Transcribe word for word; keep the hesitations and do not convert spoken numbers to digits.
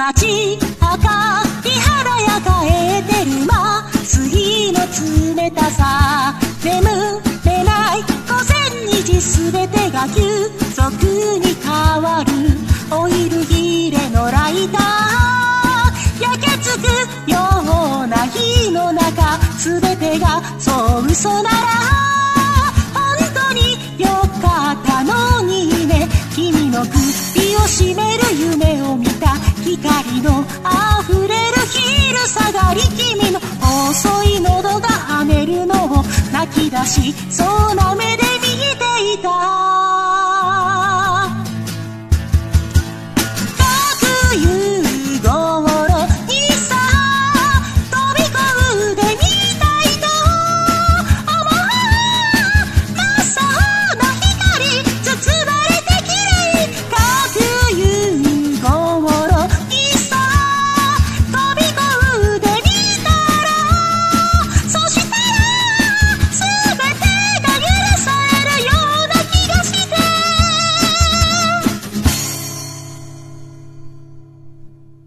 街赤い肌やかえてる麻酔の冷たさ、眠れない午前にじすべてが急速に変わる。オイル切れのライター焼けつくような火の中、すべてがそう嘘なら本当によかったのにね。君の首を絞める夢を見た、光の溢れる昼下がり、君の細い喉が跳ねるのを泣き出し